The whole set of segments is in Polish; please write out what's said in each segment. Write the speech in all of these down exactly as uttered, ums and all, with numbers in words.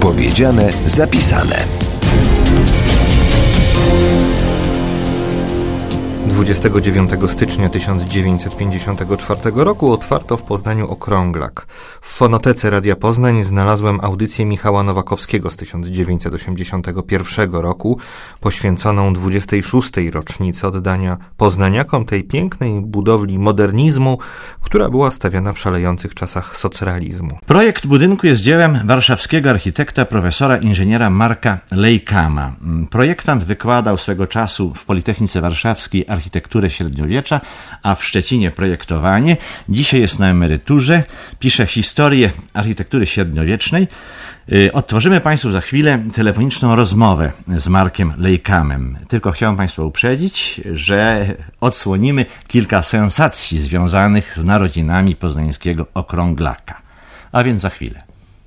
Powiedziane, zapisane. dwudziestego dziewiątego stycznia tysiąc dziewięćset pięćdziesiątego czwartego roku otwarto w Poznaniu okrąglak. W Fonotece Radia Poznań znalazłem audycję Michała Nowakowskiego z tysiąc dziewięćset osiemdziesiątego pierwszego roku, poświęconą dwudziestej szóstej rocznicy oddania poznaniakom tej pięknej budowli modernizmu, która była stawiana w szalejących czasach socrealizmu. Projekt budynku jest dziełem warszawskiego architekta, profesora inżyniera Marka Lejkama. Projektant wykładał swego czasu w Politechnice Warszawskiej architekturę średniowiecza, a w Szczecinie projektowanie. Dzisiaj jest na emeryturze, pisze historię architektury średniowiecznej. Odtworzymy Państwu za chwilę telefoniczną rozmowę z Markiem Lejkamem. Tylko chciałem Państwa uprzedzić, że odsłonimy kilka sensacji związanych z narodzinami poznańskiego okrąglaka. A więc za chwilę.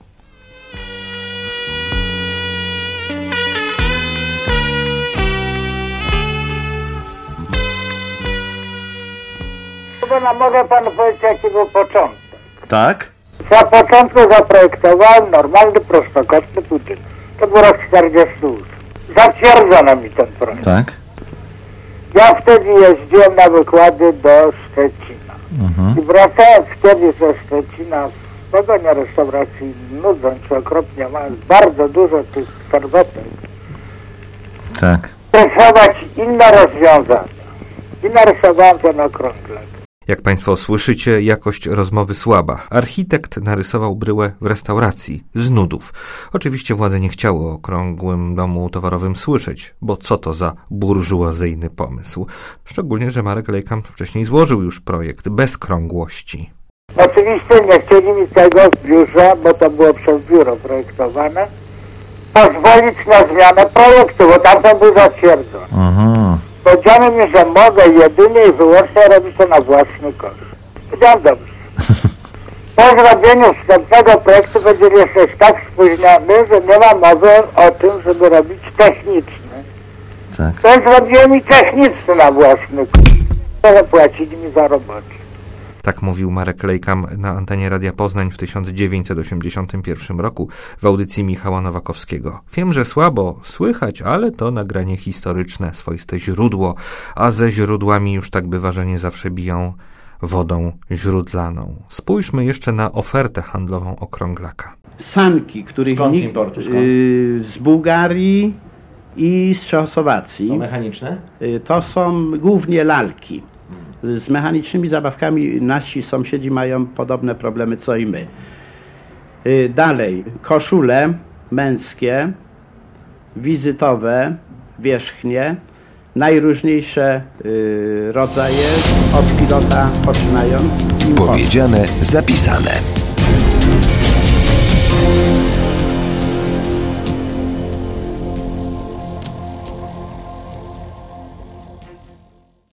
Mogę panu powiedzieć, jaki był początek. Tak? Na początku zaprojektowałem normalny, prostokątny budynek. To był rok czterdziesty ósmy. Zatwierdzono mi ten projekt. Tak. Ja wtedy jeździłem na wykłady do Szczecina. Mhm. I wracając wtedy ze Szczecina w wagonie restauracji, nudząc się okropnie, mając bardzo dużo tych serwetek, Tak. rysować inne rozwiązania. I narysowałem ten okrąglak. Jak Państwo słyszycie, jakość rozmowy słaba. Architekt narysował bryłę w restauracji, z nudów. Oczywiście władze nie chciały o okrągłym domu towarowym słyszeć, bo co to za burżuazyjny pomysł. Szczególnie, że Marek Lejkam wcześniej złożył już projekt bez krągłości. Oczywiście nie chcieli mi tego w biurze, bo to było przez biuro projektowane, pozwolić na zmianę projektu, bo tamten był zatwierdzony. Aha. Powiedziano mi, że mogę jedynie i wyłącznie robić to na własny koszt. Powiedziałem dobrze. Po zrobieniu wstępnego projektu będziemy jesteś tak spóźniony, że nie ma mowy o tym, żeby robić techniczny. Tak. To zrobiłem i techniczny na własny koszt. To zapłacili mi za robotę. Tak mówił Marek Lejkam na antenie Radia Poznań w tysiąc dziewięćset osiemdziesiątym pierwszym roku w audycji Michała Nowakowskiego. Wiem, że słabo słychać, ale to nagranie historyczne, swoiste źródło, a ze źródłami już tak bywa, że nie zawsze biją wodą źródlaną. Spójrzmy jeszcze na ofertę handlową okrąglaka. Sanki, których Skąd nikt, importu? Skąd? y, z Bułgarii i z Czechosłowacji. To mechaniczne? Y, to są głównie lalki. Z mechanicznymi zabawkami nasi sąsiedzi mają podobne problemy co i my. Y, dalej, koszule męskie, wizytowe, wierzchnie, najróżniejsze y, rodzaje, od pilota poczynając. Powiedziane, zapisane.